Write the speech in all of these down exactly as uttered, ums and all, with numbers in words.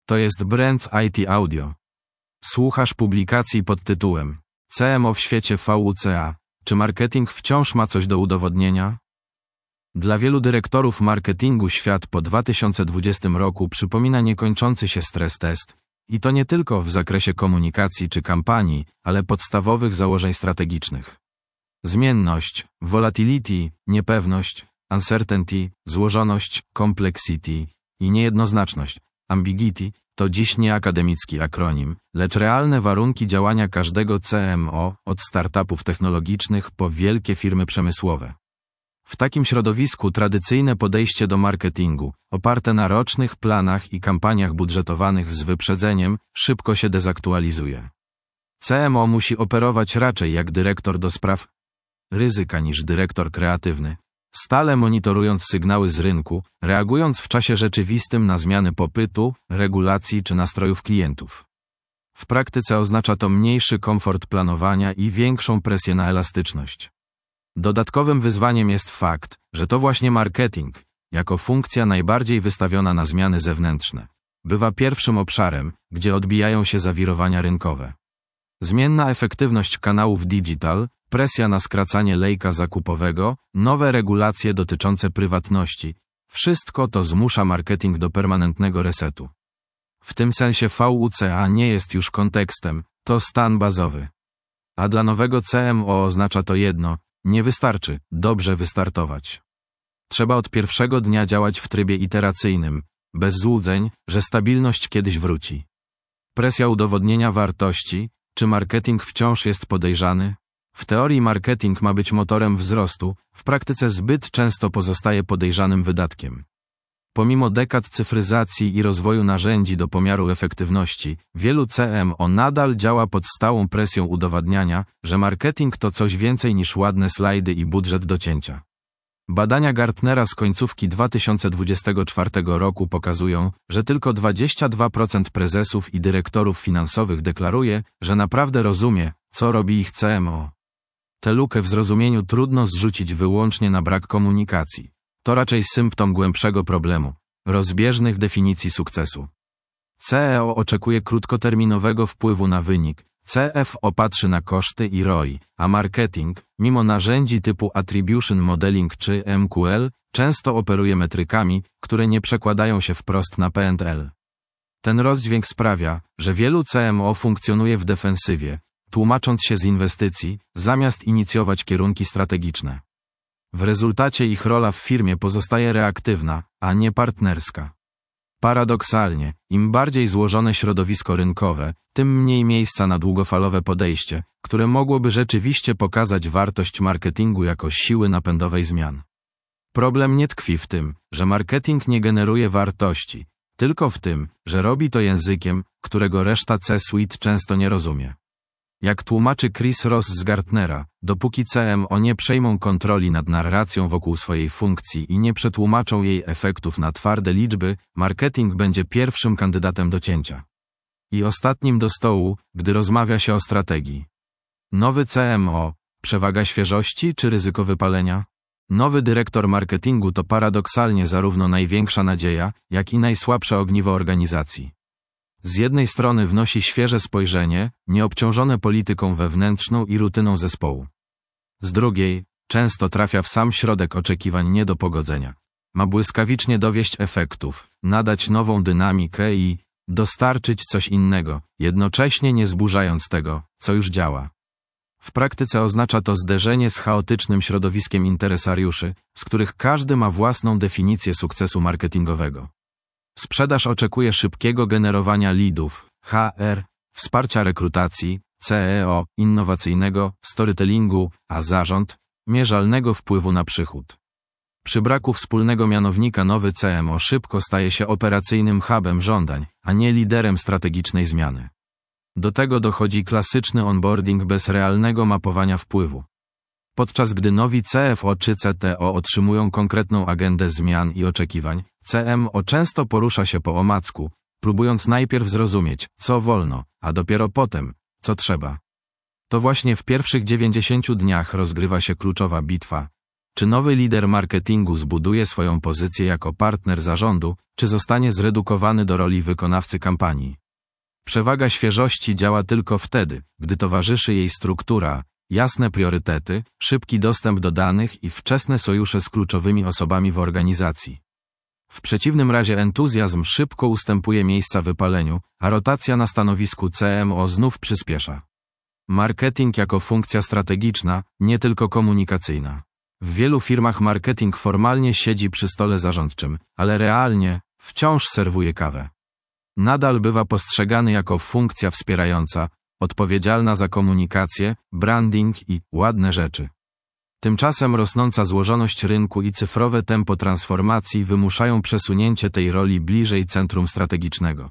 To jest Brands I T Audio. Słuchasz publikacji pod tytułem C M O w świecie V U C A. Czy marketing wciąż ma coś do udowodnienia? Dla wielu dyrektorów marketingu świat po dwa tysiące dwudziestym roku przypomina niekończący się stres test. I to nie tylko w zakresie komunikacji czy kampanii, ale podstawowych założeń strategicznych. Zmienność, volatility, niepewność, uncertainty, złożoność, complexity i niejednoznaczność, ambiguity, to dziś nie akademicki akronim, lecz realne warunki działania każdego C M O, od startupów technologicznych po wielkie firmy przemysłowe. W takim środowisku tradycyjne podejście do marketingu, oparte na rocznych planach i kampaniach budżetowanych z wyprzedzeniem, szybko się dezaktualizuje. C M O musi operować raczej jak dyrektor do spraw ryzyka niż dyrektor kreatywny, stale monitorując sygnały z rynku, reagując w czasie rzeczywistym na zmiany popytu, regulacji czy nastrojów klientów. W praktyce oznacza to mniejszy komfort planowania i większą presję na elastyczność. Dodatkowym wyzwaniem jest fakt, że to właśnie marketing, jako funkcja najbardziej wystawiona na zmiany zewnętrzne, bywa pierwszym obszarem, gdzie odbijają się zawirowania rynkowe. Zmienna efektywność kanałów digital, presja na skracanie lejka zakupowego, nowe regulacje dotyczące prywatności, wszystko to zmusza marketing do permanentnego resetu. W tym sensie V U C A nie jest już kontekstem, to stan bazowy. A dla nowego C M O oznacza to jedno: nie wystarczy dobrze wystartować. Trzeba od pierwszego dnia działać w trybie iteracyjnym, bez złudzeń, że stabilność kiedyś wróci. Presja udowodnienia wartości, czy marketing wciąż jest podejrzany? W teorii marketing ma być motorem wzrostu, w praktyce zbyt często pozostaje podejrzanym wydatkiem. Pomimo dekad cyfryzacji i rozwoju narzędzi do pomiaru efektywności, wielu C M O nadal działa pod stałą presją udowadniania, że marketing to coś więcej niż ładne slajdy i budżet do cięcia. Badania Gartnera z końcówki dwa tysiące dwudziestego czwartego roku pokazują, że tylko dwadzieścia dwa procent prezesów i dyrektorów finansowych deklaruje, że naprawdę rozumie, co robi ich C M O. Tę lukę w zrozumieniu trudno zrzucić wyłącznie na brak komunikacji. To raczej symptom głębszego problemu, rozbieżnych definicji sukcesu. C E O oczekuje krótkoterminowego wpływu na wynik, C F O patrzy na koszty i R O I, a marketing, mimo narzędzi typu Attribution Modeling czy M Q L, często operuje metrykami, które nie przekładają się wprost na P and L. Ten rozdźwięk sprawia, że wielu C M O funkcjonuje w defensywie, tłumacząc się z inwestycji, zamiast inicjować kierunki strategiczne. W rezultacie ich rola w firmie pozostaje reaktywna, a nie partnerska. Paradoksalnie, im bardziej złożone środowisko rynkowe, tym mniej miejsca na długofalowe podejście, które mogłoby rzeczywiście pokazać wartość marketingu jako siły napędowej zmian. Problem nie tkwi w tym, że marketing nie generuje wartości, tylko w tym, że robi to językiem, którego reszta C-suite często nie rozumie. Jak tłumaczy Chris Ross z Gartnera, dopóki C M O nie przejmą kontroli nad narracją wokół swojej funkcji i nie przetłumaczą jej efektów na twarde liczby, marketing będzie pierwszym kandydatem do cięcia. I ostatnim do stołu, gdy rozmawia się o strategii. Nowy C M O, przewaga świeżości czy ryzyko wypalenia? Nowy dyrektor marketingu to paradoksalnie zarówno największa nadzieja, jak i najsłabsze ogniwo organizacji. Z jednej strony wnosi świeże spojrzenie, nieobciążone polityką wewnętrzną i rutyną zespołu. Z drugiej, często trafia w sam środek oczekiwań nie do pogodzenia. Ma błyskawicznie dowieść efektów, nadać nową dynamikę i dostarczyć coś innego, jednocześnie nie zburzając tego, co już działa. W praktyce oznacza to zderzenie z chaotycznym środowiskiem interesariuszy, z których każdy ma własną definicję sukcesu marketingowego. Sprzedaż oczekuje szybkiego generowania leadów, H R, wsparcia rekrutacji, C E O, innowacyjnego storytellingu, a zarząd, mierzalnego wpływu na przychód. Przy braku wspólnego mianownika nowy C M O szybko staje się operacyjnym hubem żądań, a nie liderem strategicznej zmiany. Do tego dochodzi klasyczny onboarding bez realnego mapowania wpływu. Podczas gdy nowi C F O czy C T O otrzymują konkretną agendę zmian i oczekiwań, C M O często porusza się po omacku, próbując najpierw zrozumieć, co wolno, a dopiero potem, co trzeba. To właśnie w pierwszych dziewięćdziesięciu dniach rozgrywa się kluczowa bitwa. Czy nowy lider marketingu zbuduje swoją pozycję jako partner zarządu, czy zostanie zredukowany do roli wykonawcy kampanii? Przewaga świeżości działa tylko wtedy, gdy towarzyszy jej struktura, jasne priorytety, szybki dostęp do danych i wczesne sojusze z kluczowymi osobami w organizacji. W przeciwnym razie entuzjazm szybko ustępuje miejsca wypaleniu, a rotacja na stanowisku C M O znów przyspiesza. Marketing jako funkcja strategiczna, nie tylko komunikacyjna. W wielu firmach marketing formalnie siedzi przy stole zarządczym, ale realnie wciąż serwuje kawę. Nadal bywa postrzegany jako funkcja wspierająca, odpowiedzialna za komunikację, branding i ładne rzeczy. Tymczasem rosnąca złożoność rynku i cyfrowe tempo transformacji wymuszają przesunięcie tej roli bliżej centrum strategicznego.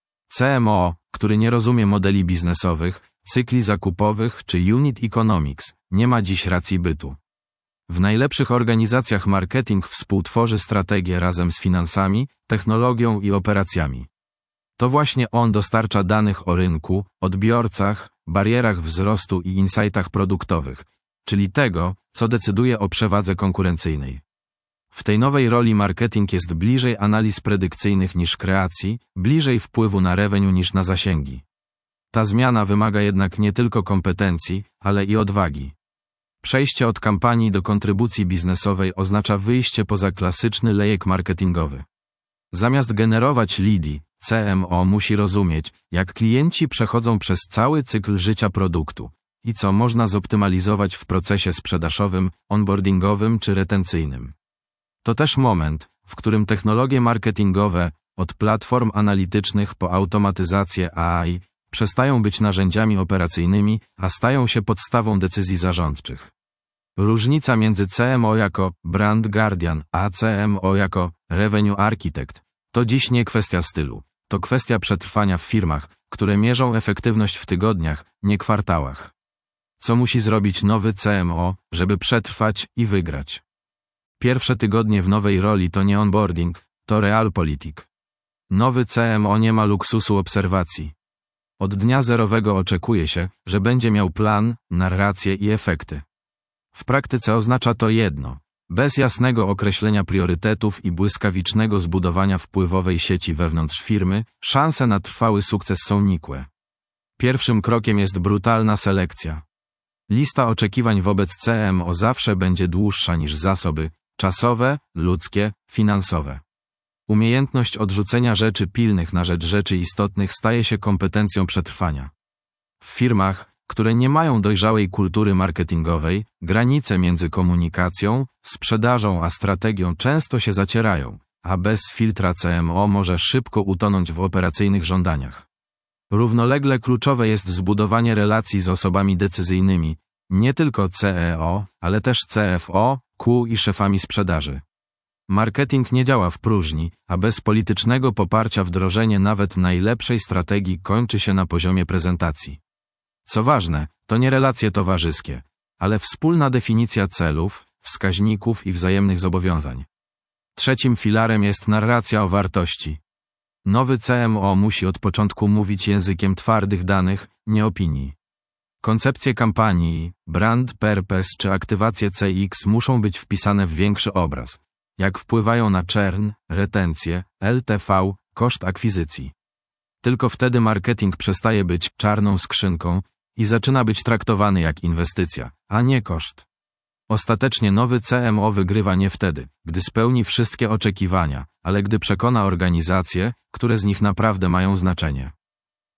C M O, który nie rozumie modeli biznesowych, cykli zakupowych czy unit economics, nie ma dziś racji bytu. W najlepszych organizacjach marketing współtworzy strategię razem z finansami, technologią i operacjami. To właśnie on dostarcza danych o rynku, odbiorcach, barierach wzrostu i insightach produktowych, czyli tego, co decyduje o przewadze konkurencyjnej. W tej nowej roli marketing jest bliżej analiz predykcyjnych niż kreacji, bliżej wpływu na revenue niż na zasięgi. Ta zmiana wymaga jednak nie tylko kompetencji, ale i odwagi. Przejście od kampanii do kontrybucji biznesowej oznacza wyjście poza klasyczny lejek marketingowy. Zamiast generować leady, C M O musi rozumieć, jak klienci przechodzą przez cały cykl życia produktu i co można zoptymalizować w procesie sprzedażowym, onboardingowym czy retencyjnym. To też moment, w którym technologie marketingowe, od platform analitycznych po automatyzację A I, przestają być narzędziami operacyjnymi, a stają się podstawą decyzji zarządczych. Różnica między C M O jako Brand Guardian a C M O jako Revenue Architect to dziś nie kwestia stylu, to kwestia przetrwania w firmach, które mierzą efektywność w tygodniach, nie kwartałach. Co musi zrobić nowy C M O, żeby przetrwać i wygrać? Pierwsze tygodnie w nowej roli to nie onboarding, to realpolitik. Nowy C M O nie ma luksusu obserwacji. Od dnia zerowego oczekuje się, że będzie miał plan, narrację i efekty. W praktyce oznacza to jedno. Bez jasnego określenia priorytetów i błyskawicznego zbudowania wpływowej sieci wewnątrz firmy, szanse na trwały sukces są nikłe. Pierwszym krokiem jest brutalna selekcja. Lista oczekiwań wobec C M O zawsze będzie dłuższa niż zasoby czasowe, ludzkie, finansowe. Umiejętność odrzucenia rzeczy pilnych na rzecz rzeczy istotnych staje się kompetencją przetrwania. W firmach, które nie mają dojrzałej kultury marketingowej, granice między komunikacją, sprzedażą a strategią często się zacierają, a bez filtra C M O może szybko utonąć w operacyjnych żądaniach. Równolegle kluczowe jest zbudowanie relacji z osobami decyzyjnymi, nie tylko C E O, ale też C F O, Q i szefami sprzedaży. Marketing nie działa w próżni, a bez politycznego poparcia wdrożenie nawet najlepszej strategii kończy się na poziomie prezentacji. Co ważne, to nie relacje towarzyskie, ale wspólna definicja celów, wskaźników i wzajemnych zobowiązań. Trzecim filarem jest narracja o wartości. Nowy C M O musi od początku mówić językiem twardych danych, nie opinii. Koncepcje kampanii, brand purpose czy aktywacje C X muszą być wpisane w większy obraz. Jak wpływają na churn, retencję, L T V, koszt akwizycji. Tylko wtedy marketing przestaje być czarną skrzynką i zaczyna być traktowany jak inwestycja, a nie koszt. Ostatecznie nowy C M O wygrywa nie wtedy, gdy spełni wszystkie oczekiwania, ale gdy przekona organizacje, które z nich naprawdę mają znaczenie.